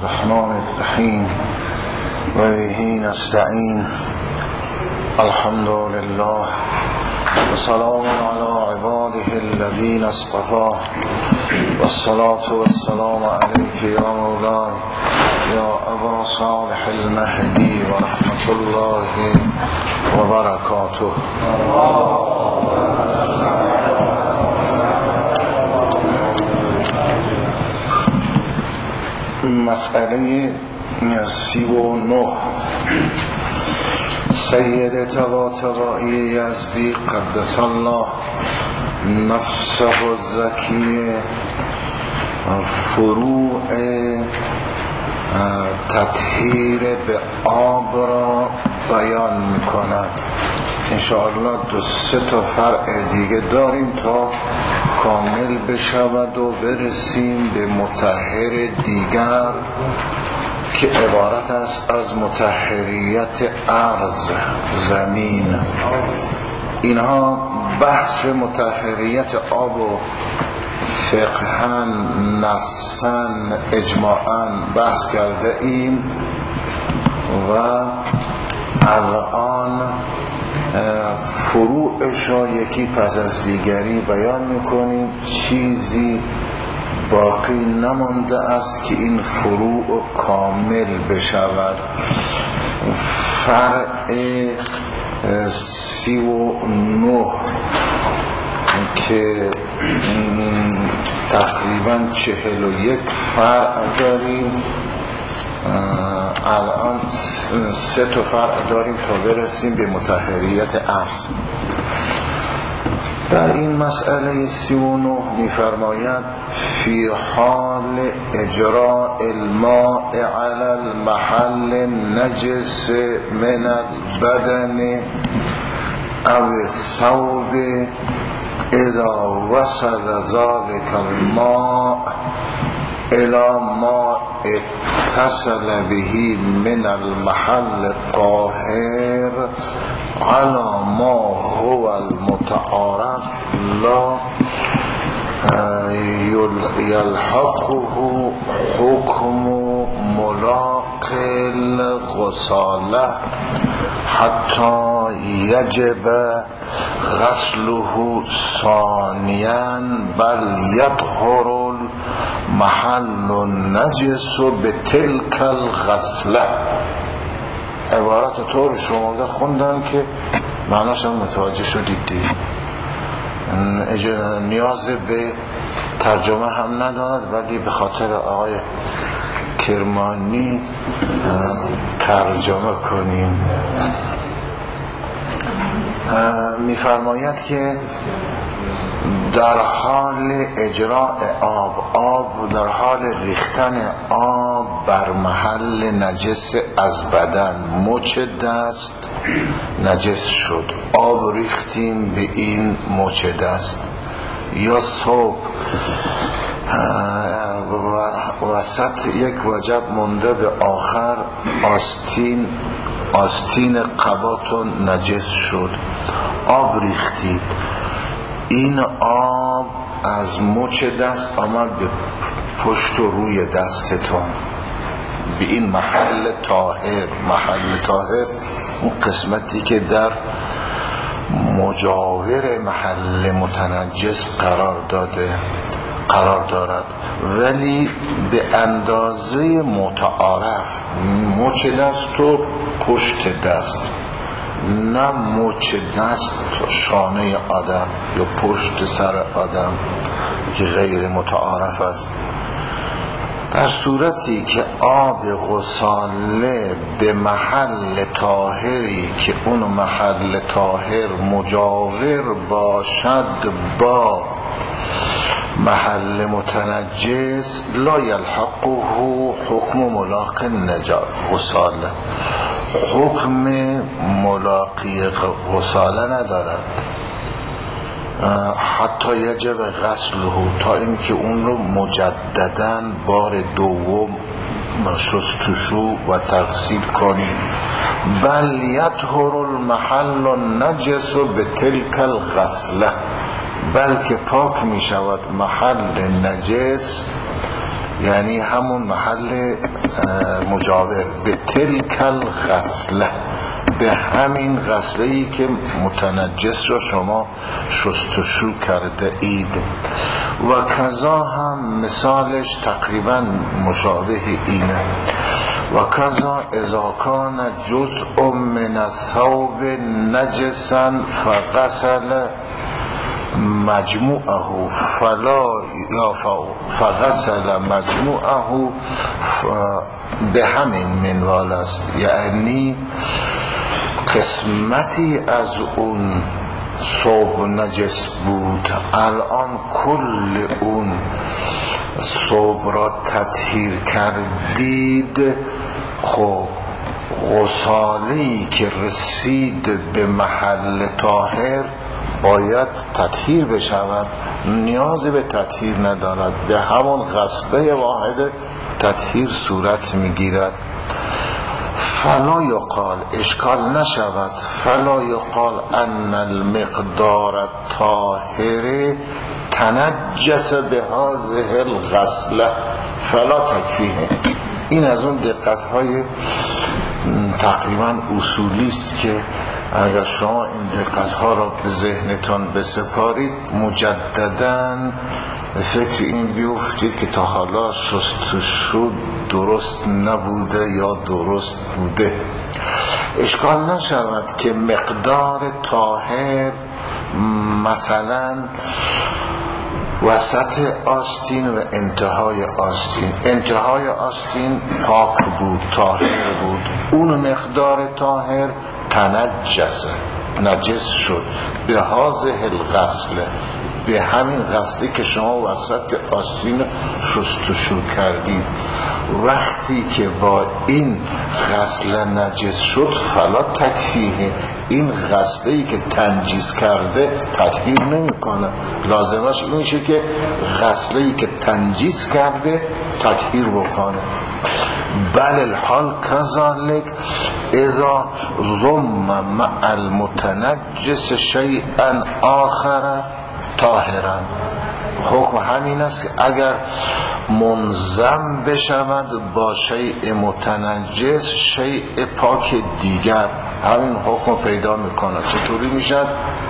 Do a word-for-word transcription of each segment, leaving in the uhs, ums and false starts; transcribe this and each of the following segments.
الرحمن الرحیم و به نستعین. الحمد لله و سلام علی عباده الذین اصطفى و الصلاة و السلام علیک یا مولای یا ابا صالح المهدی و رحمت الله و برکاته. مسئله سی و نه، سید طباطبایی یزدی قدس الله نفسه الزکی فروع تطهیر به آب را بیان میکند. انشاءالله دو سه تا فرع دیگه داریم تا کامل بشود و برسیم به مطهر دیگر که عبارت است از مطهریت ارض، زمین. اینها بحث مطهریت آب و فقهاً، نصاً، اجماعاً بحث کرده ایم و الان فروعش را یکی پس از دیگری بیان میکنیم. چیزی باقی نمانده است که این فروع کامل بشود. فرع سی و نه که تقریبا چهل و یک فرع داریم، الان سه تا فرع داریم تا برسیم به مطهریت ارض. در این مسئله سی و نه می‌فرماید فی حال اجراء الماء علی المحل نجس من البدن او الثوب اذا وصل ذلك الماء الى ما اتصل به من المحل الطاهر على ما هو المتعارف لا يلحقه حكم ملاق الغسالة حتى يجب غسله ثانيا بل يطهر المحل النجس بتلك الغسله. عبارت طور شما خوندم که معناش هم متوجه شدید دیگه. نیاز به ترجمه هم ندارد، ولی به خاطر آقای کرمانی ترجمه کنیم. میفرماید که در حال اجراء آب آب در حال ریختن آب بر محل نجس از بدن، مچ دست نجس شد، آب ریختیم به این مچ دست، یا صبح وسط یک وجب مونده به آخر آستین آستین قباتون نجس شد، آب ریختید، این آب از مچ دست آمد به پشت و روی دستتون به این محل طاهر. محل طاهر اون قسمتی که در مجاور محل متنجس قرار داده قرار دارد، ولی به اندازه متعارف، مچ دست و پشت دست، نه مچ دست شانه آدم یا پشت سر آدم که غیر متعارف است. در صورتی که آب غساله به محل طاهری که اون محل طاهر مجاور باشد با محل متنجس لا یلحقه حکم ملاق غساله، حکم ملاقی غساله ندارد، حتی یجب غسله، تا اینکه اون رو مجدداً بار دوم شستشو و تغسیل کنیم. بل یطهر المحل النجس بتلک الغسله، بلکه پاک می شود محل نجس یعنی همون محل مجاور. به تلک الغسله، به همین غسله ای که متنجس را شما شستشو کرده اید. و کذا هم مثالش تقریبا مشابه اینه. و کذا اذا کان جزء من الثوب نجسا فغسل مجموعه فلا یا فغسل مجموعه، به همین منوال است. یعنی قسمتی از اون ثوب نجس بود، الان کل اون ثوب را تطهیر کردید، خب غسالی که رسید به محل طاهر باید تطهیر بشود، نیازی به تطهیر ندارد، به همون غسله واحد تطهیر صورت میگیرد. فلا یقال، اشکال نشود، فلا یقال ان المقدار الطاهر تنجس به هذه الغسله فلا تکفیه. این از اون دقت های تقریبا اصولی است که اگر شما این دقت ها را به ذهنتان بسپارید مجدداً فکر این بیفتید که تا حالا شستشو درست نبوده یا درست بوده. اشکال نشود که مقدار طاهر مثلا وسط آستین و انتهای آستین، انتهای آستین پاک بود، طاهر بود، اون مقدار طاهر تنجسه، نجس شد، به هذه الغسله، به همین غسلی که شما وسط آستین شستشو کردید. وقتی که با این غسل نجس شد فلا تکفیه، این غسلی که تنجیس کرده تطهیر نمی کنه، لازمش این میشه که غسلی که تنجیس کرده تطهیر بکنه. بل الحال کذالک اذا ضم مع المتنجس شیئا آخر طاهرا. حکم همین است که اگر منضم بشود با شیء متنجس شیء پاک دیگر، همین حکم پیدا میکنه. چطوری میشد؟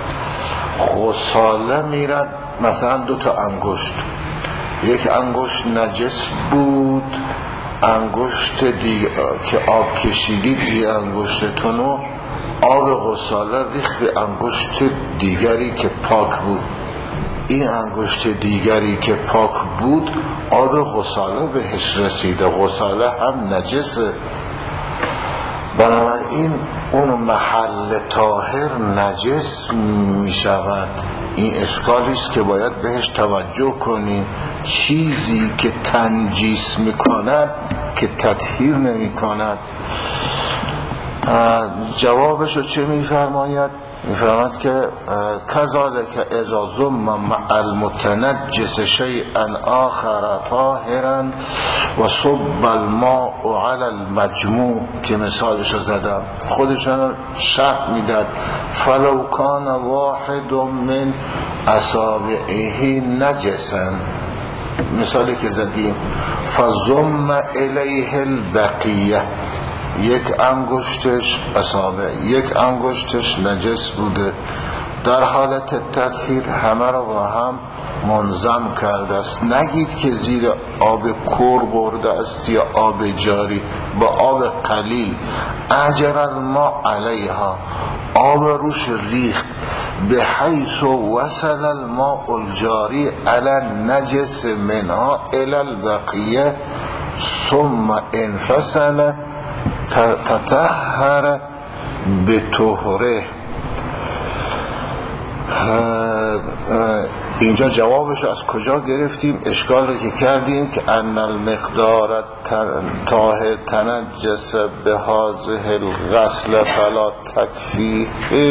غساله میرد، مثلا دو تا انگشت، یک انگشت نجس بود، انگشت دیگر که آب کشیدید یه انگشتتونو آب غساله ریخت به انگشت دیگری که پاک بود، این انگشت دیگری که پاک بود آب غساله بهش رسیده، غساله هم نجسه، بنابراین اون محل طاهر نجس می شود. این اشکالی است که باید بهش توجه کنیم. چیزی که تنجیس می کند که تطهیر نمی کند. جوابشو چه می فرماید؟ می فرماید که کذالک اذا ضم مع المتنجس شیئا آخر طاهرا و صب الماء علی المجموع، که مثالشو زدم، خودشون شرح میداد. فلو کان واحد من اصابعه نجسا، مثالی که زدیم، فضم الیه البقیه، یک انگشتش اصابع، یک انگشتش نجس بوده، در حالت تطهیر همه رو با هم منظم کرده است. نگید که زیر آب کور برده است یا آب جاری، با آب قلیل اجر الماء علیها، آب روش ریخت، به حیث وصل الماء الجاری علی النجس منها الی البقیه ثم انفصل تطهر به طهره. اینجا جوابش از کجا گرفتیم؟ اشکال رو که کردیم که ان المقدار طاهر تنجس به هذه الغسل فلا تکفیه.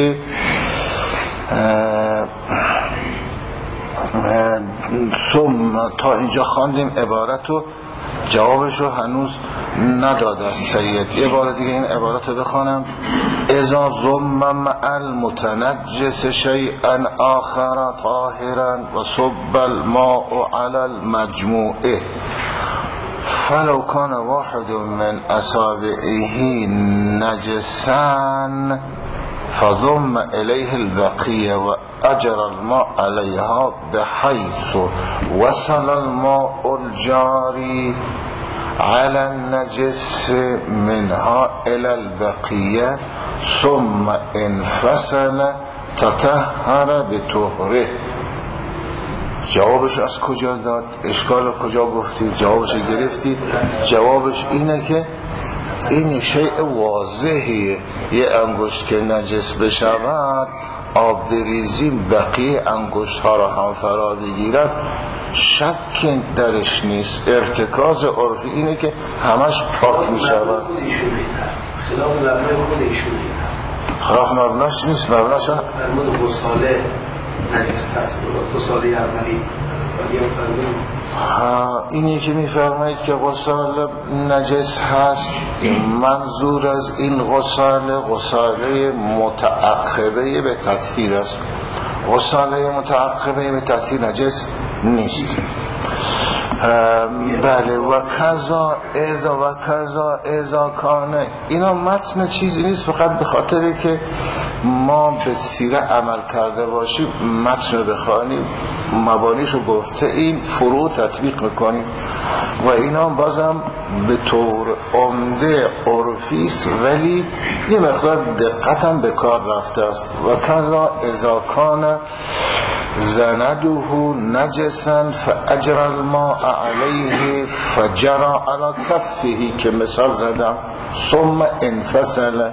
ثم تا اینجا خواندیم عبارتو، جوابش رو هنوز نداده سید. یه بار دیگه این عبارت رو بخوانم. اذا ضم مع المتنجس شیئا آخر طاهرا و صب الماء علی المجموعه فلو کان واحد من اصابعه نجسا فضم الیه البقیه و اجر الماء علیها بحیث وصل الماء الجاری على النجس منها الى البقیه ثم انفصل تطهر بطهره. جوابش از کجا داد؟ اشکال کجا گفتی؟ جوابش گرفتی؟ جوابش اینه که این شیء واضحیه، یه انگشت که نجس بشود آب بریزی بقیه انگشت ها را هم فرا بگیرد شک درش نیست. ارتکاز عرفی اینه که همش پاک می شود. خلاف مبنای خود ایشونه خلاف مبناش نیست. مبناش فرمود غساله نجس هست، غساله اولی اینی که میفرمایید که غسال نجس هست، منظور از این غسال غساله متعقبه به تطهیر است. غساله متعقبه به تطهیر نجس نیست. بله. و کذا اذا و کذا اذا کانه، اینا متن چیزی نیست، فقط به خاطر که ما به سیره عمل کرده باشیم متن رو بخوانیم مبانیشو گفته این فرو تطبیق میکنیم و اینا بازم به طور عمده عرفیست ولی یه مقدار دقتم به کار رفته است. و کذا اذا کان زنده نجسا فاجر الماء علیه فجرا علی کفه که مثال زدم ثم انفصل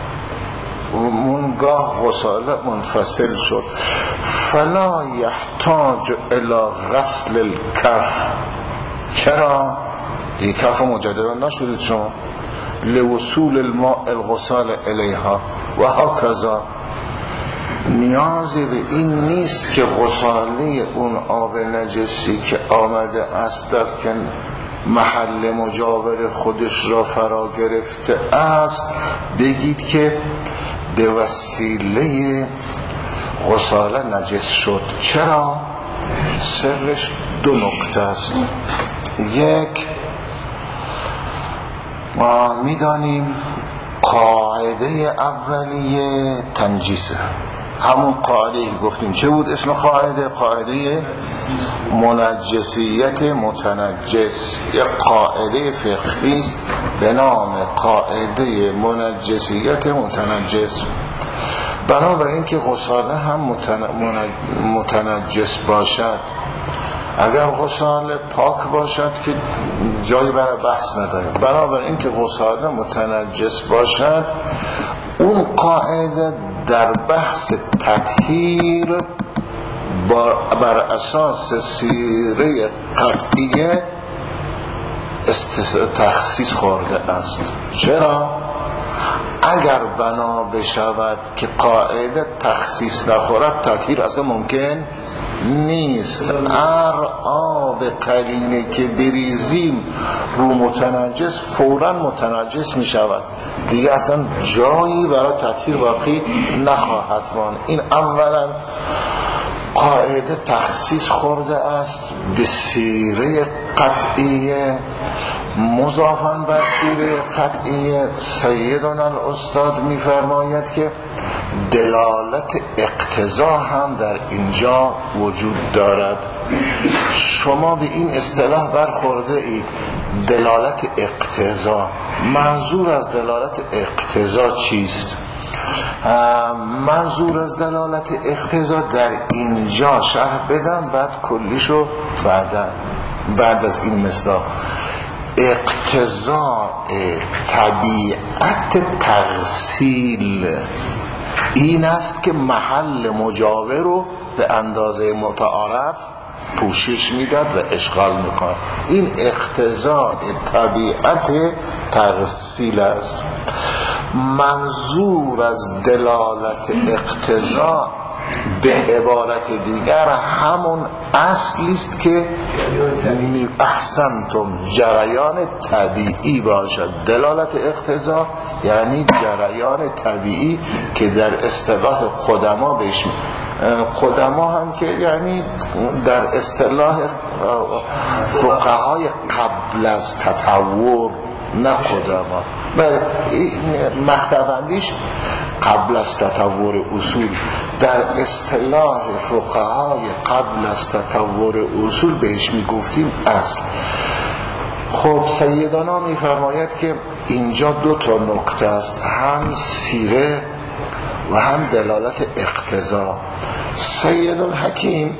منگاه غساله منفصل شد. فلا یحتاج الى غسل الکف. چرا؟ این کف مجددا نشدید شما لوصول الماء الغسال الیها و هکذا. نیازی به این نیست که غساله اون آب نجسی که آمده است در که محل مجاور خودش را فرا گرفته است بگید که به وسیله غساله نجس شد. چرا؟ سرش دو نکته است. یک، ما میدانیم قاعده اولیه تنجیسه، همون قاعده که گفتیم چه بود اسم قاعده؟ قاعده منجسیت متنجس. یک قاعده فقهی است به نام قاعده منجسیت متنجس. بنابراین که غساله هم متنجس باشد، اگر غساله پاک باشد که جایی برای بحث نداریم، بنابراین که غساله متنجس باشد اون قاعده در بحث تطهیر بر اساس سیره قطعیه تخصیص خورده است. چرا؟ اگر بنا بشود که قاعده تخصیص نخورد تطهیر اصلا ممکن نیست. هر آب قرینه که بریزیم رو متنجس فوراً متنجس می شود، دیگه اصلا جایی برای تطهیر باقی نخواهد ماند. این اولا قاعده تخصیص خورده است به سیره قطعیه. مضافاً بر سیره قطعیه سیدنا الاستاد می‌فرماید که دلالت اقتضا هم در اینجا وجود دارد. شما به این اصطلاح برخورده اید دلالت اقتضا. منظور از دلالت اقتضا چیست؟ منظور از دلالت اقتضا در اینجا شرح بدم بعد کلیشو بعدا بعد از این مصداق. اقتضاء طبیعت تغسیل این است که محل مجاور رو به اندازه متعارف پوشش میداد و اشغال میکند. این اقتضاء طبیعت تغسیل است. منظور از دلالت اقتضاء به عبارت دیگر همون اصلی است که احسنتم جریان طبیعی باشد. دلالت اقتضا یعنی جریان طبیعی که در اصطلاح قدما بهش قدما هم که یعنی در اصطلاح فقهای قبل از تطور، نه قدما، مکتبندیش قبل از تطور اصول، در اصطلاح فقهای قبل از تطور اصول بهش میگفتیم اصل. خب سیدانا میفرماید که اینجا دو تا نکته است، هم سیره و هم دلالت اقتضا. سید الحکیم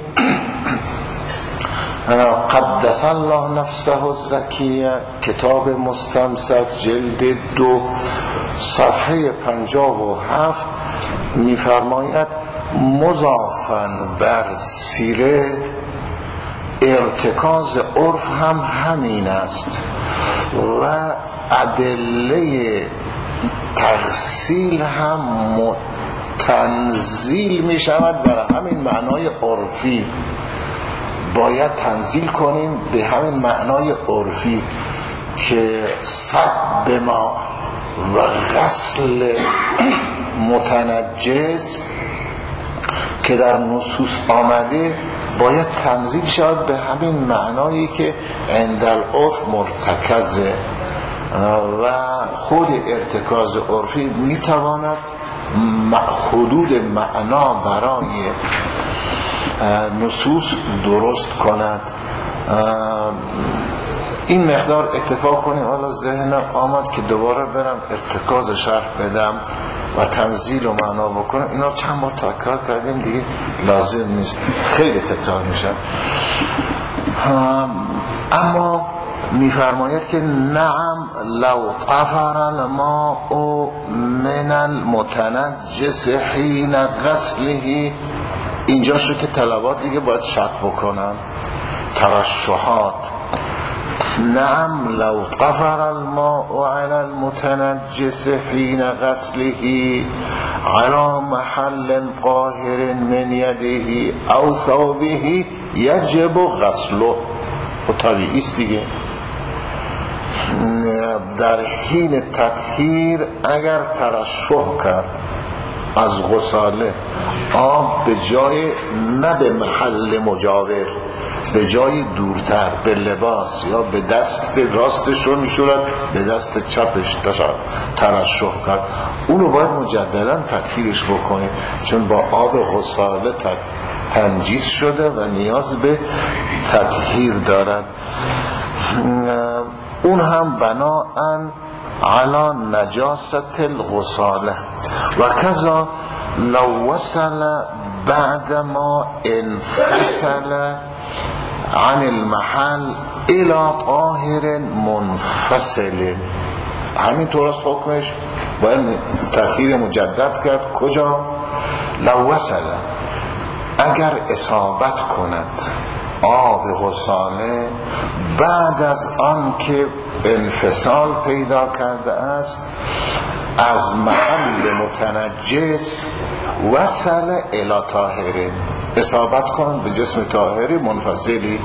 قدس الله نفسه الزکیه، کتاب مستمسک جلد دو صفحه پنجاه و هفت میفرماید مضافاً بر سیره ارتکاز عرف هم همین است و ادله تفصیل هم تنزیل می شود بر همین معنای عرفی. باید تنزیل کنیم به همین معنای عرفی که سب ما و غسل متنجس که در نصوص آمده باید تنزیل شود به همین معنایی که عند العرف مرتکزه و خود ارتکاز عرفی میتواند حدود معنا برای نصوص درست کند. این مقدار اتفاق کنیم. حالا ذهنم آمد که دوباره برم ارتکاز شرح بدم و تنزیل و معنا بکنم. اینا چند بار تکرار کردیم دیگه لازم نیست، خیلی تکرار میشن. اما میفرماید که نعم لو قفر الماء من المتنجس حین غسله. اینجا شو که طلبات دیگه باید شک بکنن، ترشحات. نعم لو قفر الماء على المتنجس حين غسله على محل قاهر من يده او ثوبه يجب غسله. و طبیعی است دیگه، در حین تطهیر اگر ترشح کرد از غساله آب به جای، نه به محل مجاور، به جای دورتر، به لباس یا به دست راستش رو میشورد به دست چپش ترشح کرد، اونو باید مجددا تطهیرش بکنه چون با آب غساله تنجیس شده و نیاز به تطهیر دارد. اون هم بناءً علی نجاست الغساله و کذا لو وصل بعد ما انفصل عن المحل الى طاهر منفصل. همینطور است حکمش، باید تأخیر مجدد کرد. کجا؟ لو وصل، اگر اصابت کند آب غساله بعد از آن که انفصال پیدا کرده است از محل متنجس، وصل الی طاهر، اصابت کنند به جسم طاهری منفصلی.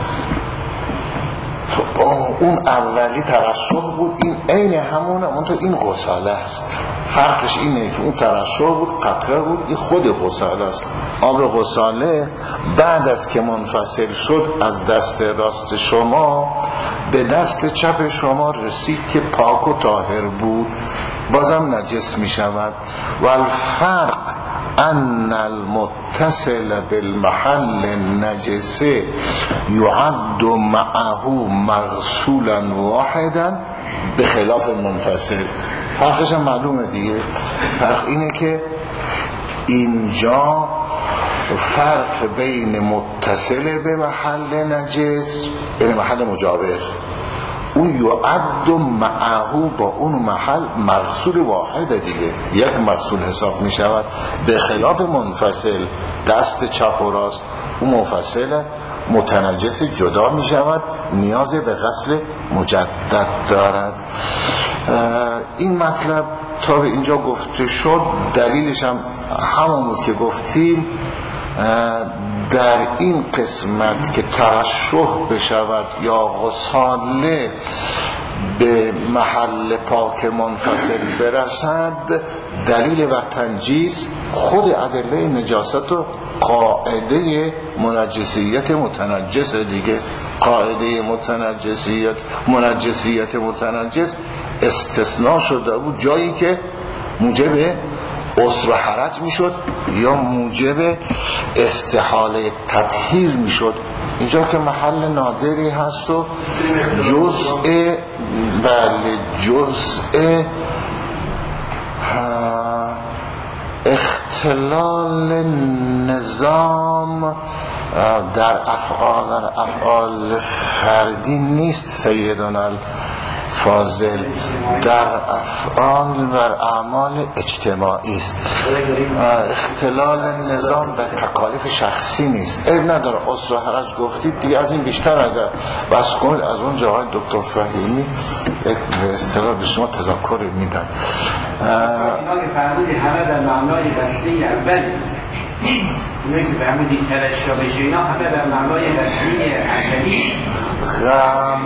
اون اولی ترشح بود، این عین همونه، منطقه این غساله است. فرقش اینه که اون ترشح بود، قطره بود، این خود غساله است. آب غساله بعد از که منفصل شد از دست راست شما به دست چپ شما رسید که پاک و طاهر بود، بازم نجس می شود. و الفرق ان المتصل بالمحل النجس یعد معه مغسولا واحدا بخلاف منفصل. فرقش هم معلومه دیگه. فرق اینه که اینجا فرق بین متصل به محل نجس، یعنی محل مجاور، اون یعد معه با اون محل مغسول واحده دیگه، یک مغسول حساب می شود. به خلاف منفصل دست چپ و راست، اون منفصل متنجس جدا می شود، نیاز به غسل مجدد دارد. این مطلب تا به اینجا گفته شد، دلیلش هم همون بود که گفتیم در این قسمت که ترشح بشود یا غساله به محل پاک منفصل برسد دلیل بر تنجیس خود ادله نجاست و قاعده منجسیت متنجس دیگه. قاعده متنجسیت منجسیت متنجس استثناء شده بود جایی که موجب عسر و حرج میشد یا موجب استحاله تطهیر میشد. اینجا که محل نادری هست و جزء بله جزء اختلال نظام در افعال در افعال فردی نیست سیدنا الفاضل، در افعال و اعمال اجتماعی است. اختلال نظام در تکالیف شخصی نیست. عیب نداره عسر و حرج گفتید دیگه، از این بیشتر اگر بس کنید از اون جاهای دکتر فهیمی یک به اصطلاح به شما تذکر میدن. اینا که فرمودی همه در معنای دسته اول، اینا که فرمودی ترشا بشه اینا همه در معنای دسته اولی غم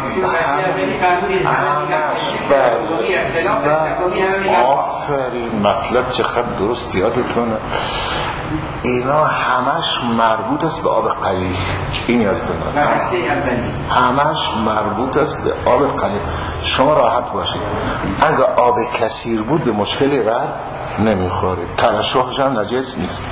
آفرین مطلب چقدر درست یادتونه. اینا همش مربوط است به آب قلیل. این یادتونه همش مربوط است به آب قلیل. شما راحت باشید اگه آب کثیر بود به مشکلی بر نمیخورید. ترشحش هم نجس نیست.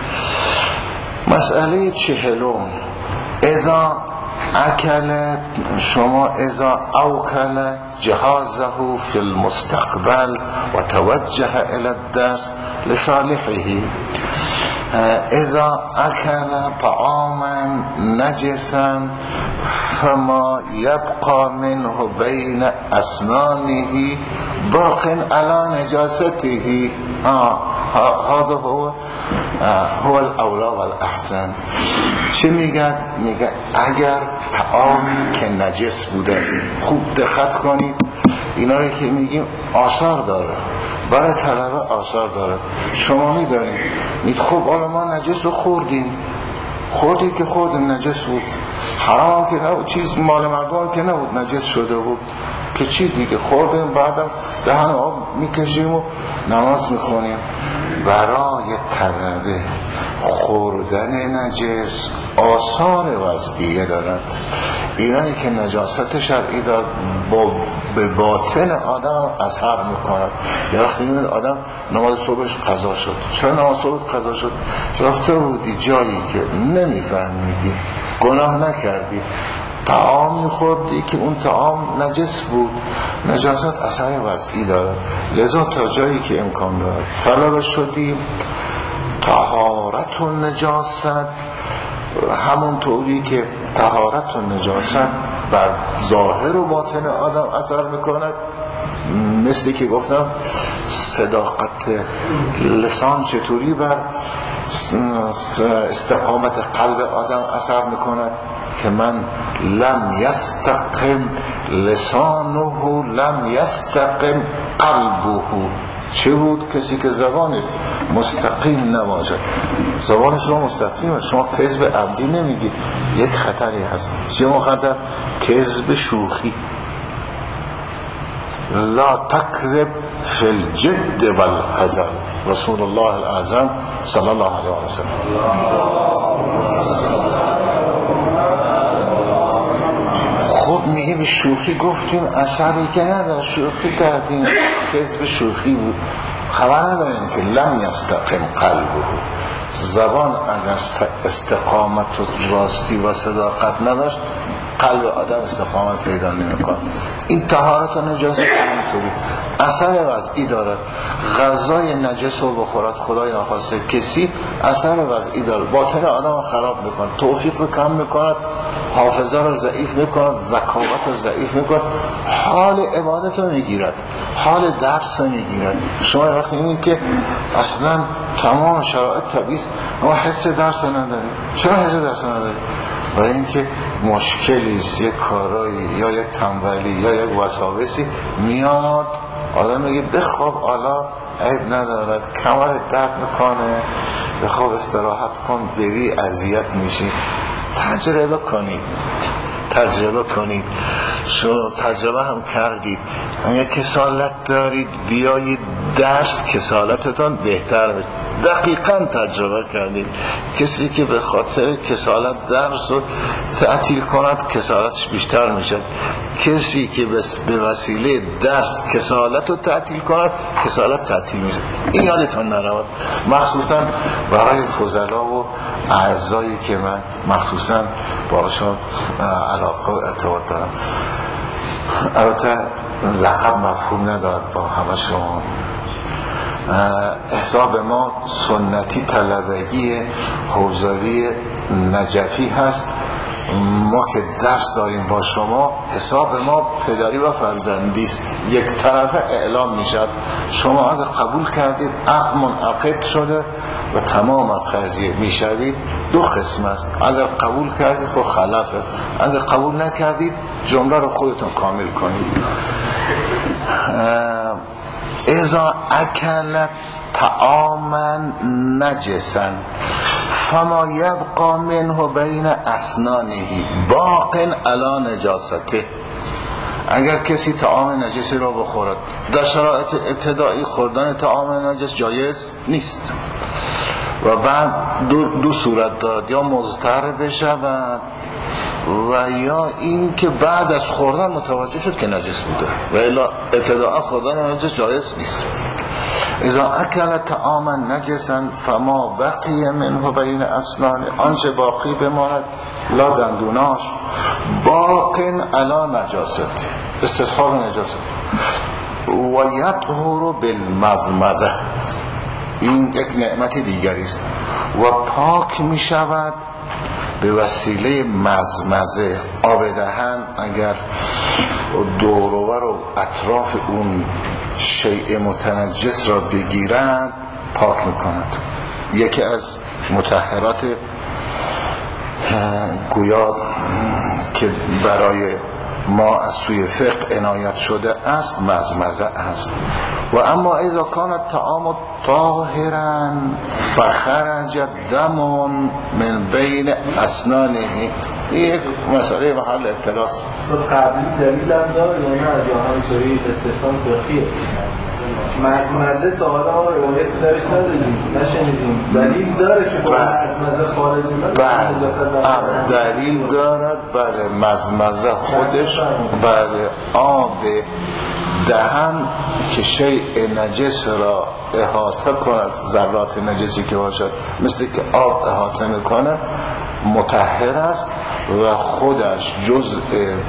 مسئله چهلم اذا اکل شما اذا اوکل جهازه فی المستقبل و توجه الى الدست لصالحه. اذا اکل طعاما نجسا فما يبقى منه بين اسنانه باق على نجاسته. هذا هو هو الاولا والاحسن. چه میگه؟ میگه اگر طعامی که نجس بوده است، خوب دقت کنید اینا رو که میگیم آثار داره، برای طلبه آثار داره. شما میدانید میگید خب حالا ما نجس رو خوردیم، خوردی که خورد نجس بود، حرام که نبود، چیز مال مردم که نبود نجس شده بود که چی دیگه خوردیم، بعدم دهن آب میکشیم و نماز میخونیم. برای طلبه خوردن نجس آثار وضعیه دارد. اینایی که نجاست شرعی دار با به باطن آدم اثر میکند. یا وقتی میبینید آدم نماز صبحش قضا شد، چرا نماز صبح قضا شد؟ رفته بودی جایی که نمیفهمیدی، گناه نکردی، طعام میخوردی که اون طعام نجس بود، نجاست اثر وضعی داره. لذا تا جایی که امکان داره طلب شدیم طهارت و نجاست، همون طوری که طهارت و نجاست بر ظاهر و باطن آدم اثر میکند، مثل که گفتم صداقت لسان چطوری بر استقامت قلب آدم اثر میکند که من لم یستقم لسانه لم یستقم قلبه. چه بود؟ کسی که زبانش مستقیم نباشد. زبان شما مستقیمه، شما کذب عمدی نمیگید، یک خطری هست. چه خطر؟ کذب شوخی. لا تکذب فی الجد والهزل. رسول الله الاعظم صلی الله علیه و سلم. خب میگه به شوخی گفتیم اثری که نداره، شوخی کردیم، کذب شوخی بود. خبر نداریم که لم یستقم قلبه. زبان اگر استقامت و راستی و صداقت نداشت قلب آدم استقامت پیدا نمی‌کنه. این طهارت و نجاست همینطوری اثر وضعی داره. غذای نجس رو بخورد خدای نخواسته کسی اثر وضعی داره، باطن آدم رو خراب میکنه، توفیق رو کم میکند، حافظه رو ضعیف میکند، ذکاوت رو ضعیف میکند، حال عبادت رو میگیرد، حال درس رو میگیرد. شما وقتی میبینید که اصلا تمام شرایط طبیعی اما حس درس رو ندارید. چرا حس درس رو ندارید؟ برای اینکه مشکلی است، یک کارایی یا یک تنبلی یا یک وساوسی میاد، آدم میگه بخواب، حالا عیب ندارد، کمر درد میکنه، بخواب استراحت کن، بری اذیت میشی. تجربه کنید تجربه کنید شما تجربه هم کردید اگر کسالت دارید بیایید درس کسالتتان بهتر بشه. دقیقاً تجربه کردید کسی که به خاطر کسالت درس رو تعطیل کند کسالتش بیشتر میشه، کسی که به وسیله درس کسالت رو تعطیل کند کسالت تعطیل میشه. این یادتان نرود، مخصوصا برای فضلا و اعضایی که من مخصوصا باشون علاقه و ارتباط دارم. البته لقب مفهوم ندارد با همه شما. حساب ما سنتی طلبگی حوزوی نجفی هست. ما که درس داریم با شما حساب ما پدری و فرزندی است، یک طرفه اعلام میشد. شما اگر قبول کردید عقد منعقد شده و تمام قضیه میشوید. دو قسم است، اگر قبول کردید خب خلافه، اگر قبول نکردید جمله رو خودتون کامل کنید. اذا اکلت طعاما نجسا فما یبقى منه بین اسنانه باق علی نجاسته. اگر کسی طعام نجسی را بخورد، در شرایط ابتدایی خوردن طعام نجس جایز نیست و بعد دو, دو صورت دارد، یا مضطر بشود و یا این که بعد از خوردن متوجه شد که نجس بوده و الا ابتداء خوردن نجس جایز نیست. اذا اکل طعاما نجسا فما بقی منه بین اسنان، آنچه باقی بماند لا دندوناش باق علی نجاست، استصحاب نجاست. و یطهر بالمضمضه، این یک نعمت دیگری است و پاک می شود به وسیله مزمزه. آب دهن اگر دوروبر و اطراف اون شیء متنجس را بگیرد پاک میکند. یکی از مطهرات گویا که برای ما از سوی فقه عنایت شده است مزمزه است. و اما اذا کان الطعام طاهرا فخرج دم من بین اسنانه، یک مسئله محل اختلاف. قبلی دلیل هم داره یا نه؟ یا همینطوری استثناء فقهیه؟ مزمزه تا حالا روایت درش نداریم، نشنیدیم. دلیل داره که با مزمزه خارج میدن؟ بله دلیل دارد. بله مزمزه خودش بله آب دهن که شیء نجس را احاطه کند، ذرات نجسی که باشد مثل که آب احاطه میکنه مطهر است و خودش جزء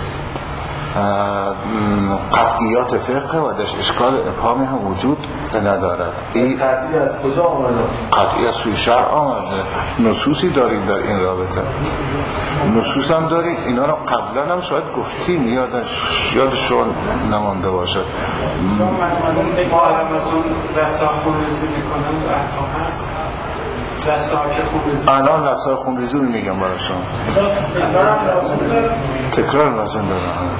قطعیات فقه و درش اشکال ابهامی هم وجود ندارد. این قطعی از کجا آمده؟ قطعی از سوی شرع آمده. نصوصی داریم در این رابطه، نصوص هم داریم. اینا را قبلا هم شاید گفتیم یادش یادشون نمانده باشد. الان رسای خونریزی رو میگم برای شما، تکرار لازم دارم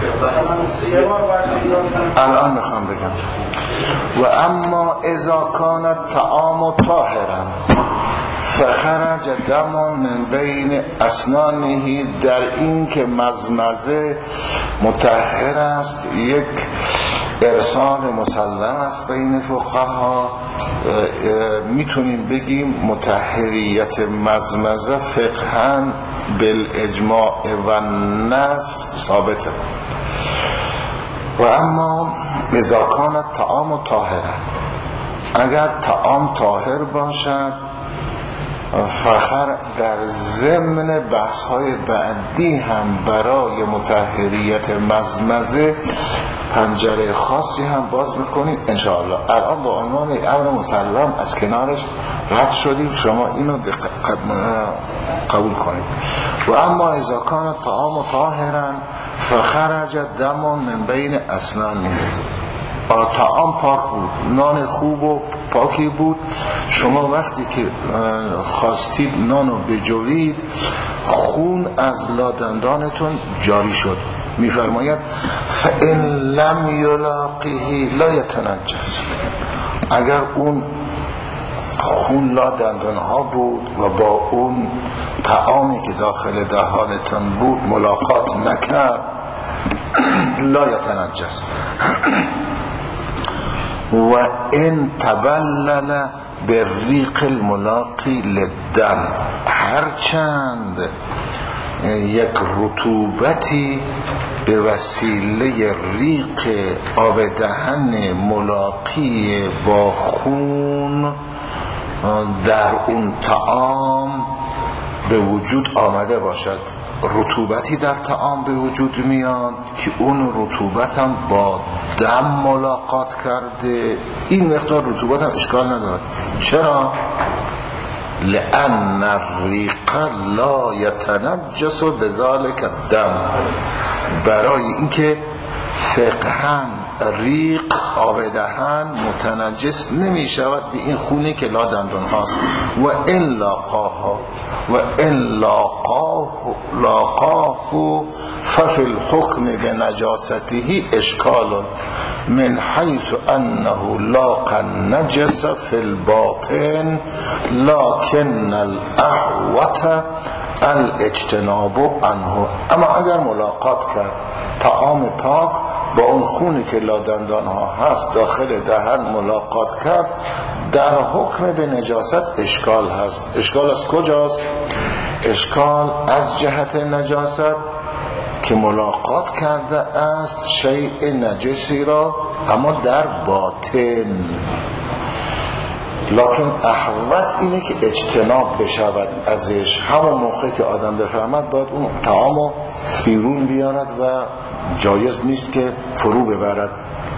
الان میخوام بگم. و اما اذا کان طعام طاهرا فخرج دم من بین اسنانه، در این که مزمزه مطهر است یک ارسال مسلم است بین فقها. میتونیم بگیم مطهریت مزمزه فقها بالاجماع و نص ثابته. و اما اذا کان الطعام طاهرا، اگر طعام طاهر باشد فخر در ضمن بحث های بعدی هم برای مطهریت مزمزه پنجره خاصی هم باز میکنیم انشاءالله. الان با عنوان امر مسلم از کنارش رد شدیم، شما اینو قبول کنید. و اما اذا کان الطعام طاهرا فخرج دم من بین اسنانه، طعام پاک بود، نان خوب و پاکی بود، شما وقتی که خواستید نانو بجوید خون از لادندانتون جاری شد. میفرماید فإن لم یلاقیه لا یتنجس، اگر اون خون لادندانها بود و با اون طعامی که داخل دهانتون بود ملاقات نکرد لا یتنجس و ان تبلل بالریق الملاقی للدم، هرچند یک رطوبتی به وسیله ریق آب دهن ملاقی با خون در اون طعام به وجود آمده باشد، رطوبتی در طعام به وجود میاد که اون رطوبت هم با دم ملاقات کرده، این مقدار رطوبت هم اشکال ندارد. چرا؟ لأن الریق لا یتنجس بذلک الدم، برای اینکه فقهاً ریق آب دهن متنجس نمی شود به این خونه که لا دندان هاست. و ان لاقاها و ان لاقاه لاقاه ففي الحكم بنجاسته اشکال من حيث انه لاقى النجس في الباطن لكن الاحوط الاجتناب عنه. اما اگر ملاقات کرد طعام پاک با اون خونی که لادندان ها هست داخل دهن ملاقات کرد، در حکم به نجاست اشکال هست. اشکال از کجاست؟ اشکال از جهت نجاست که ملاقات کرده است شیء نجسی را اما در باطن، لکن احوط اینه که اجتناب بشود ازش. همون موقع که آدم بفهمد باید اون طعامو بیرون بیارد و جایز نیست که فرو ببرد.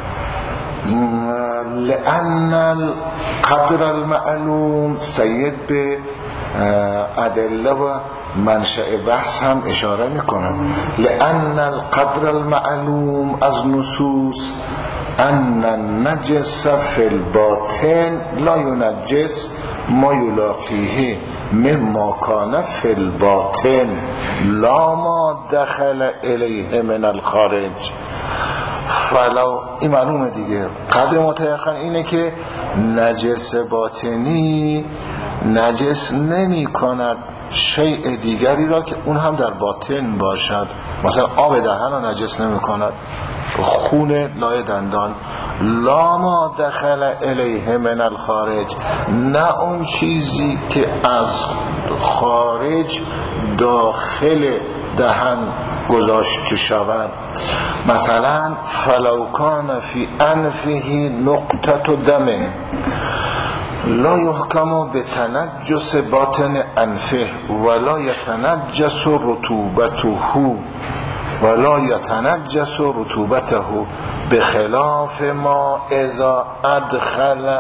لأن القدر المعلوم، سید به ادله و منشأ بحث هم اشاره میکنن. لأن القدر المعلوم از نصوص ان النجس فی الباطن لا ینجس ما یلاقیه مما کان فی الباطن لا ما دخل الیه من الخارج. فلو این معلومه دیگه، قدر متیقن اینه که نجس باطنی نجس نمی کند شیء دیگری را که اون هم در باطن باشد. مثلا آب دهن را نجس نمی کند، خون لای دندان. لا ما دخل الیه من الخارج، نه اون چیزی که از خارج داخل دهن گذاشته شود. مثلا فلو کان فی انفه نقطه دم لا یحکم به تنجس باطن انفه ولا یتنجس رطوبته ولا یتنجس رطوبته بخلاف ما اذا ادخل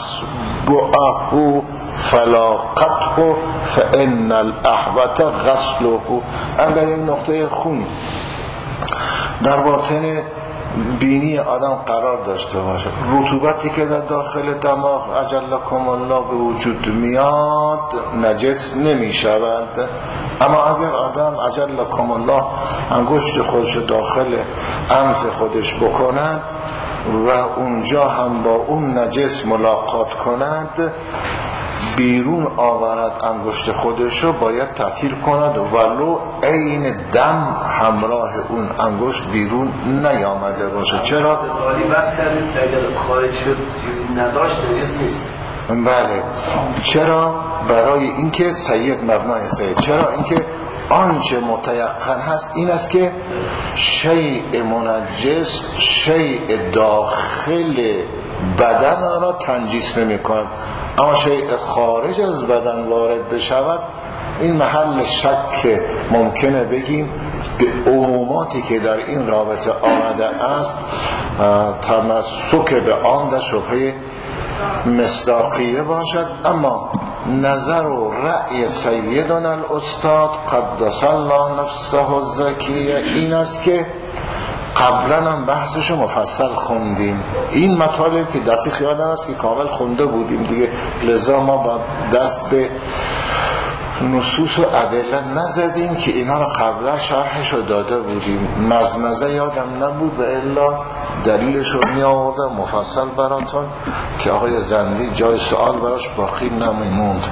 اصبعه فلاقته فان الاحوط غسله. اگر این نقطه خونی در باطن بینی آدم قرار داشته باشه، رطوبتی که در داخل دماغ اجلکم الله به وجود میاد نجس نمی شود. اما اگر آدم اجلکم الله انگشت خودش داخل انف خودش بکند و اونجا هم با اون نجس ملاقات کند، بیرون آورد انگشت خودش رو باید تطهیر کند ولو عین دم همراه اون انگشت بیرون نیامده باشه. چرا؟ حالی بس کردیم که اگر خارج شد نداشت نجس نیست. بله. چرا؟ برای اینکه سید مبنای سید، چرا؟ اینکه آنچه متیقن هست این است که شیء منجس شیء داخل بدن را تنجیس نمی کند، اما شیء خارج از بدن وارد بشود این محل شک ممکنه بگیم به عموماتی که در این رابطه آمده است تمسک به آن در شبهه مصداقیه باشد. اما نظر و رأی سیدنا الاستاد قدس الله نفسه الزکیه این است که قبلا هم بحثشو مفصل خوندیم، این مطالب که دقیق یادم است که کامل خونده بودیم دیگه، لذا ما با دست به نصوص و ادله نزدیم که اینا رو قبلا شرحشو داده بودیم. مزمزه یادم نبود و الا دلیلشو می آوردم مفصل براتون که آقای زندی جای سوال براش باقی نمیموند.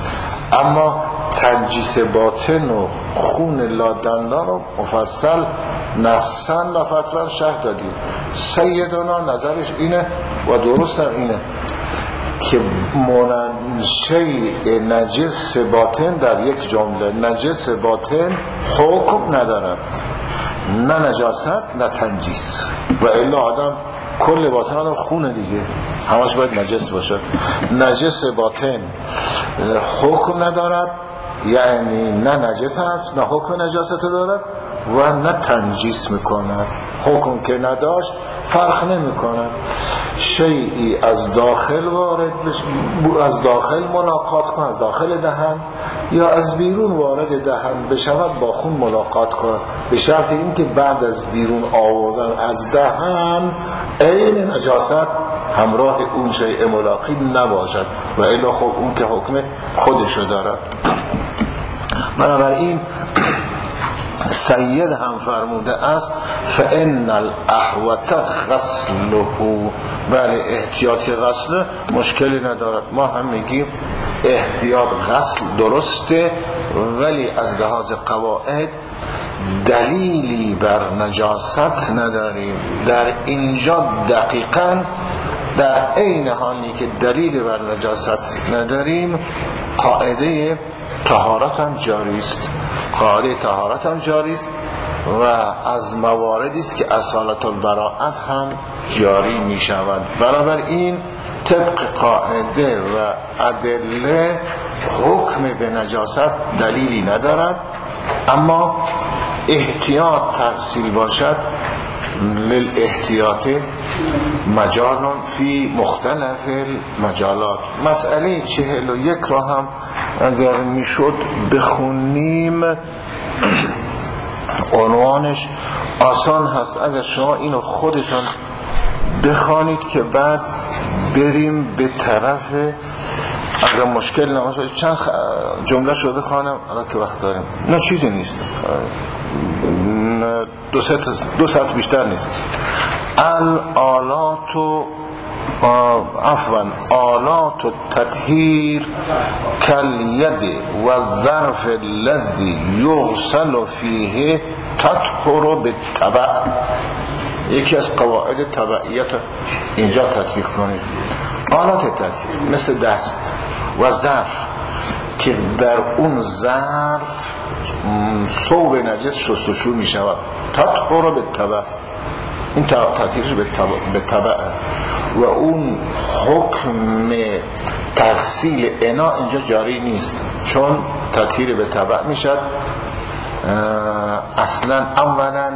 اما تنجیس باطن و خون لادندان رو مفصل نصاً و فتوی شرح دادیم. سیدنا نظرش اینه و درست هم اینه که منشه نجس باطن در یک جمله، نجس باطن حکم ندارد، نه نجاست نه تنجیس، و الا آدم کل باطن آدم خونه دیگه، همش باید نجس باشه. نجس باطن حکم ندارد، یعنی نه نجس هست نه حکم نجاست دارد و نه تنجیس میکنه. حکم که نداشت فرق نمیکنه. شیئی از داخل وارد بشه، از داخل ملاقات کن، از داخل دهن، یا از بیرون وارد دهن بشود با خون ملاقات کن، به شرط این که بعد از بیرون آوردن از دهن عین نجاست همراه اون شیء ملاقی نباشد، و الا خب اون که حکم خودشو دارد. بنابراین سید هم فرموده است فإن الأحوط غسله، بله احتیاط غسل مشکلی ندارد. ما هم میگیم احتیاط غسل درسته، ولی از لحاظ قواعد دلیلی بر نجاست نداریم. در اینجا دقیقاً در عین حالی که دلیل بر نجاست نداریم، قاعده طهارت هم جاری است. قاعده طهارت هم جاری است و از مواردی است که اصالت البراءت هم جاری می شود. بنابراین طبق قاعده و ادله حکم به نجاست دلیلی ندارد، اما احتیاط تفصیل باشد. للاحتیاط مجال فی مختلف المجالات. مسئله چهل و یک را هم اگر میشد بخونیم، عنوانش آسان هست، اگر شما اینو خودتان بخوانید که بعد بریم به طرف، اگر مشکل نماشه چند جمله شده بخوانم الان که وقت داریم، نه چیزی نیست، دو ساعت دو ساعت بیشتر نیست. الآلات و عفوا آلات التطهیر کالید و الظرف الذی یغسل فیه تطهر بالتبع. یکی از قواعد تبعیت اینجا تطبیق کنید. آلات تطهیر مثل دست و ظرف که در اون ظرف ثوب نجس شستشو می شود، تطهر بالتبع، این تطهیرش به طبع، و اون حکم تغسیل انا اینجا جاری نیست، چون تطهیر به طبع می شد. اصلا اولا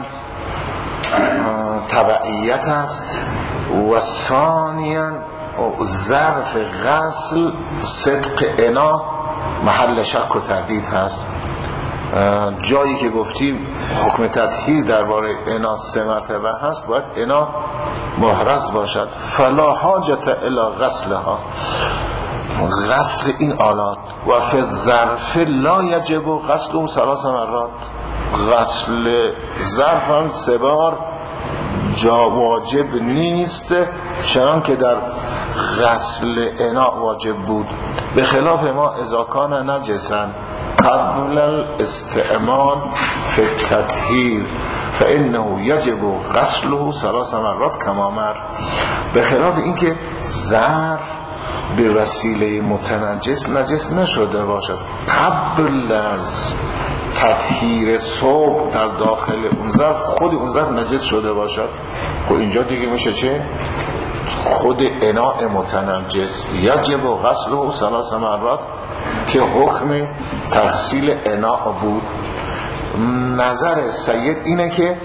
تبعیت است و ثانیا ظرف غسل صدق انا محل شک و تردید هست. جایی که گفتیم حکم تطهیر درباره انا سه مرتبه هست، باید انا محرز باشد. فلا حاجت الی غسلها، غسل این آلات. و فی الظرف لا یجب غسل ثلاث مرات، غسل ظرف هم سه بار جا واجب نیست، چنان که در غسل انا واجب بود. به خلاف ما اذا کان نجسا قبل الاستعمال فی التطهیر فانه یجب غسله ثلاث مرات کما مر. به خلاف اینکه ظرف به وسیله متنجس نجس نشده باشد، قبل از تطهیر ثوب در داخل اون ظرف خود اون ظرف نجس شده باشد، خب اینجا دیگه میشه چه؟ خود اناء متنجس یجب غسله ثلاث مرات که حکم تغسیل اناء بود. نظر سید اینه که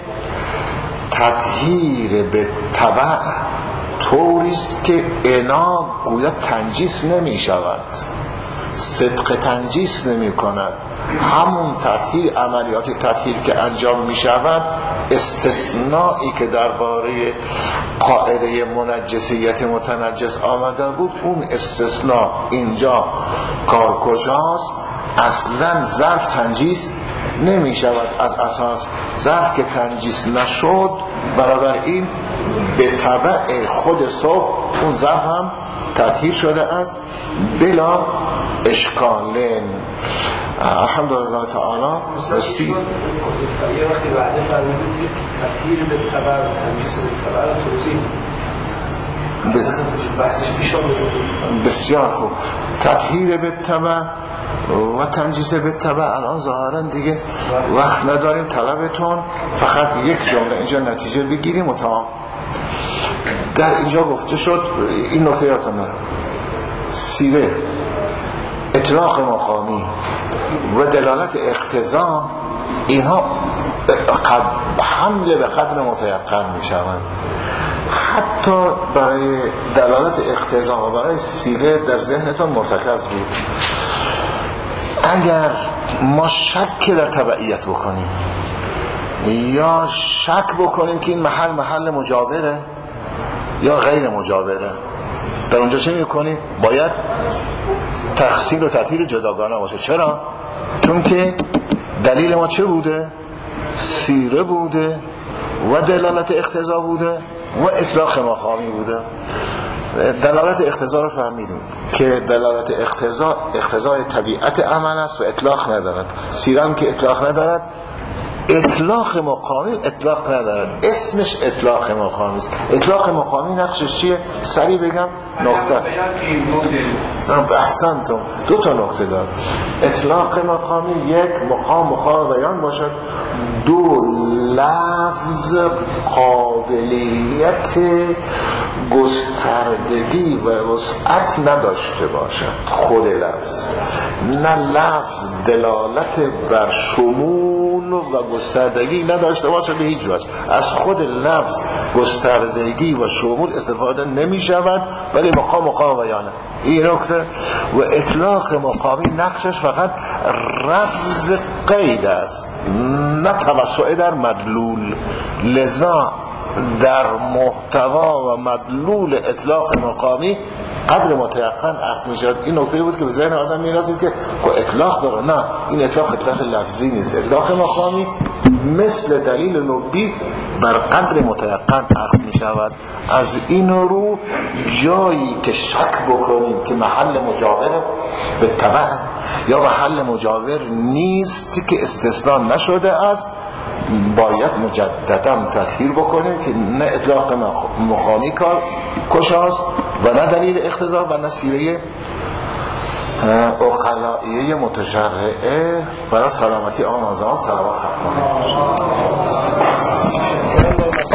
تطهیر به تبع طوریست که انا گویا تنجیس نمی شود، صدق تنجیس نمی کند. همون تطهیر، عملیات تطهیر که انجام می شود، استثنائی که درباره قاعده منجسیت متنجس آمده بود، اون استثناء اینجا کار کجاست؟ اصلا ظرف تنجیس نمی شود. از اساس ظرف که تنجیس نشد، برابر این به تبع خود صبح اون ظرف هم تطهیر شده است بلا اشکال الحمدلله تعالی رسید. یه وقتی بعده فرمودید تطهیر به خبر و تمیز به خبر توضیح بحثش پیش آمده. بسیار خوب. تطهیر به تبع و تنجیس به تبع الان ظاهرا دیگه وقت نداریم، طلبتون فقط یک جمله اینجا نتیجه بگیریم و تمام. در اینجا گفته شد این نکته یادتونه، سیره، اطلاق مقامی و دلالت اقتضا اینها حمله به قدر متیقن می شوند. حتی برای دلالت اقتضا و برای سیره در ذهنتون مرتکز بود. اگر ما شک در تبعیت بکنیم یا شک بکنیم که این محل محل مجاوره یا غیر مجاوره، در اونجا چه میکنیم؟ باید تفصیل و تطهیر جداگانه باشه. چرا؟ چون که دلیل ما چه بوده؟ سیره بوده و دلالت اقتضا بوده و اطلاق مقامی بوده. دلالت اقتضا رو فهمیدیم که دلالت اقتضا اقتضای طبیعت عمل است و اطلاق ندارد. سیره هم که اطلاق ندارد، اطلاق مقامی اطلاق ندارد، اسمش اطلاق مقامی است. اطلاق مقامی نقشش چیه؟ سریع بگم نقطه است. احسنتم، دو تا نقطه دار. اطلاق مقامی یک مقام مقام بیان باشد، دو لفظ قابلیت گستردگی و وسعت نداشته باشد. خود لفظ نه لفظ دلالت بر شمول و گستردگی نداشته باشه به هیچ وجه. از خود لفظ گستردگی و شمول استفاده نمی شود، ولی مقام مقام بیانه. این نکته. و اطلاق مقامی نقشش فقط رفض قید است، نه توسع در مدلول. لذا در محتوا و مدلول اطلاق مقامی قدر متیقن اخذ می شود. این نکته بود که به ذهن آدم می رسید که خب اطلاق داره. نه، این اطلاق اطلاق لفظی نیست. اطلاق مقامی مثل دلیل لبی بر قدر متیقن اخذ می شود. از این رو جایی که شک بکنیم که محل مجاور به تبع یا محل مجاور نیست که استثناء نشده است، باید مجددا تطهیر بکنیم که نه اطلاق مقامی کار کشاست و نه دلیل اقتضا و نه سیره اقلائیه متشرعه برای سلامتی آن آزان صلوات ختم کنیم.